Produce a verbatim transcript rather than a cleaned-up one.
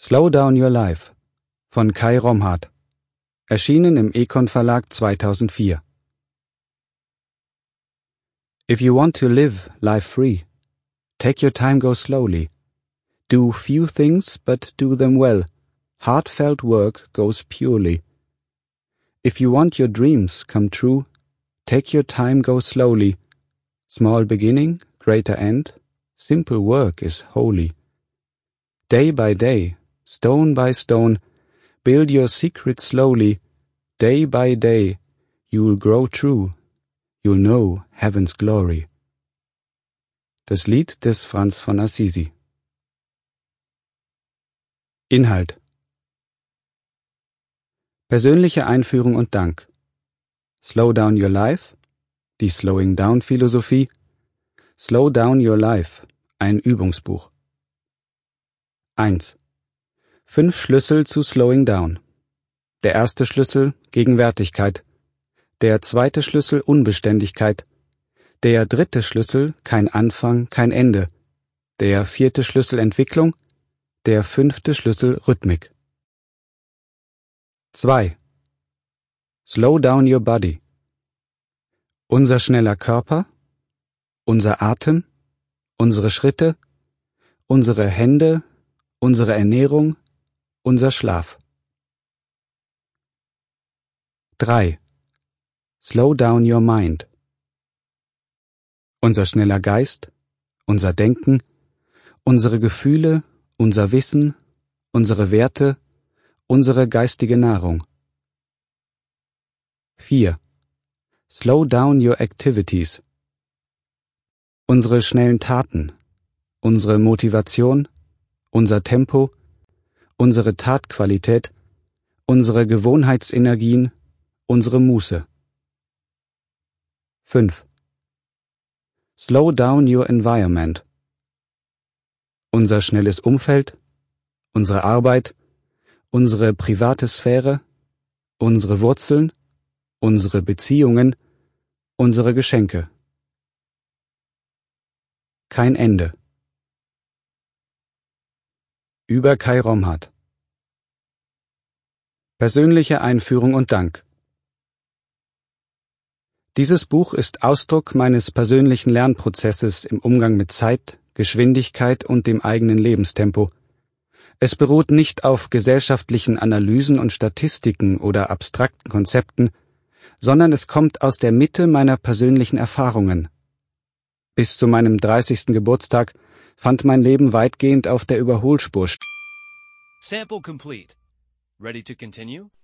Slow Down Your Life von Kai Romhardt. Erschienen im Econ Verlag zweitausendvier. If you want to live life free, take your time, go slowly. Do few things, but do them well. Heartfelt work goes purely. If you want your dreams come true, take your time, go slowly. Small beginning, greater end, simple work is holy. Day by day, stone by stone, build your secret slowly. Day by day, you'll grow true. You'll know heaven's glory. Das Lied des Franz von Assisi. Inhalt: Persönliche Einführung und Dank. Slow Down Your Life, die Slowing Down Philosophie. Slow Down Your Life, ein Übungsbuch. eins. Fünf Schlüssel zu Slowing Down. Der erste Schlüssel Gegenwärtigkeit. Der zweite Schlüssel Unbeständigkeit. Der dritte Schlüssel kein Anfang, kein Ende. Der vierte Schlüssel Entwicklung. Der fünfte Schlüssel Rhythmik. zwei. Slow down your body. Unser schneller Körper, unser Atem, unsere Schritte, unsere Hände, unsere Ernährung, unser Schlaf. drei. Slow down your mind. Unser schneller Geist, unser Denken, unsere Gefühle, unser Wissen, unsere Werte, unsere geistige Nahrung. vier. Slow down your activities. Unsere schnellen Taten, unsere Motivation, unser Tempo, unsere Tatqualität, unsere Gewohnheitsenergien, unsere Muße. fünf. Slow down your environment. Unser schnelles Umfeld, unsere Arbeit, unsere private Sphäre, unsere Wurzeln, unsere Beziehungen, unsere Geschenke. Kein Ende. Über Kai Romhardt. Persönliche Einführung und Dank. Dieses Buch ist Ausdruck meines persönlichen Lernprozesses im Umgang mit Zeit, Geschwindigkeit und dem eigenen Lebenstempo. Es beruht nicht auf gesellschaftlichen Analysen und Statistiken oder abstrakten Konzepten, sondern es kommt aus der Mitte meiner persönlichen Erfahrungen. Bis zu meinem dreißigsten Geburtstag fand mein Leben weitgehend auf der Überholspur statt. Sample complete. Ready to continue?